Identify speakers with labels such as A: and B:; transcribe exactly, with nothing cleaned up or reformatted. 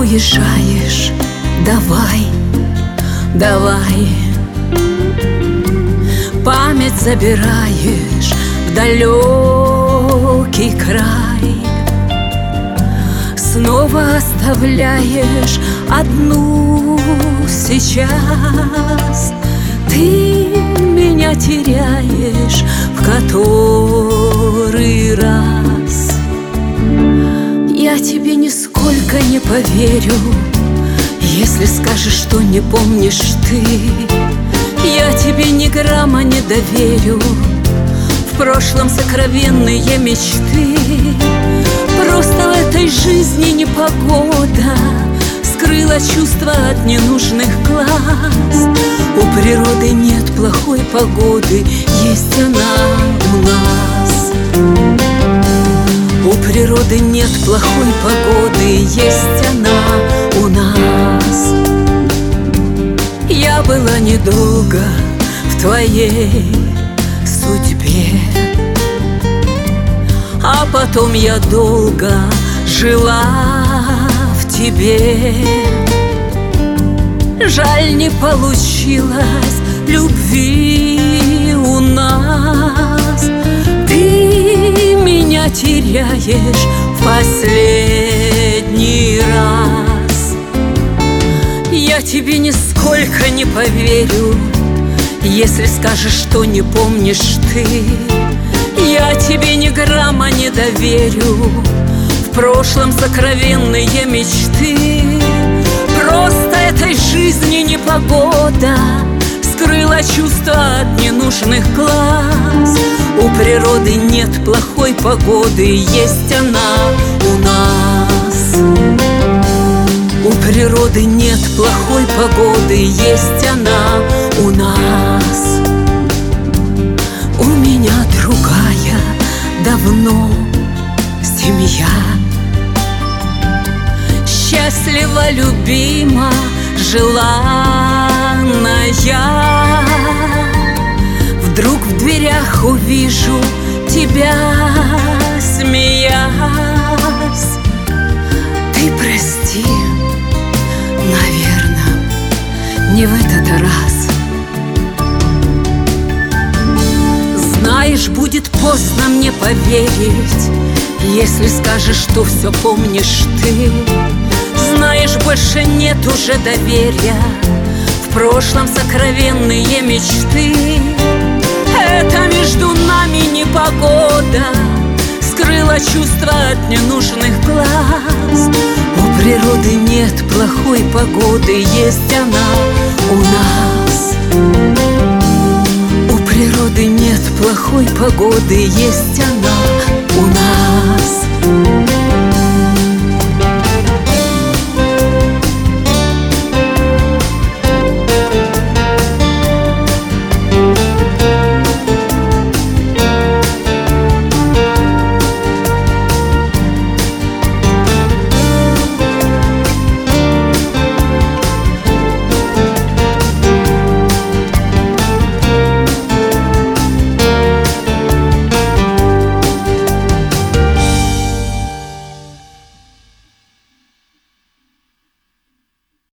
A: уезжаешь, давай, давай. Память забираешь в далекий край, снова оставляешь одну сейчас. Ты меня теряешь в который раз. Я тебе нисколько не поверю, если скажешь, что не помнишь ты. Я тебе ни грамма не доверю, в прошлом сокровенные мечты. Просто в этой жизни непогода скрыла чувства от ненужных глаз. У природы нет плохой погоды, есть она у нас. У природы нет плохой погоды, есть она у нас. Я была недолго в твоей судьбе, а потом я долго жила в тебе. Жаль, не получилось любви у нас. Ты меня теряешь в последний раз. Я тебе нисколько не поверю, если скажешь, что не помнишь ты. Я тебе ни грамма не доверю, в прошлом сокровенные мечты. Просто этой жизни непогода скрыла чувства от ненужных глаз. У природы нет плохой погоды, есть она у нас. У природы нет плохой погоды, есть она у нас. У меня другая давно семья, счастлива, любима, желанная. Вдруг в дверях увижу тебя, смеясь. Ты прости, наверное, не в этот раз. Знаешь, будет поздно мне поверить, если скажешь, что все помнишь ты. Знаешь, больше нет уже доверия, в прошлом сокровенные мечты. Это между нами непогода скрыла чувства от ненужных глаз. У природы нет плохой погоды, есть она у нас. У природы нет плохой погоды, есть она у нас.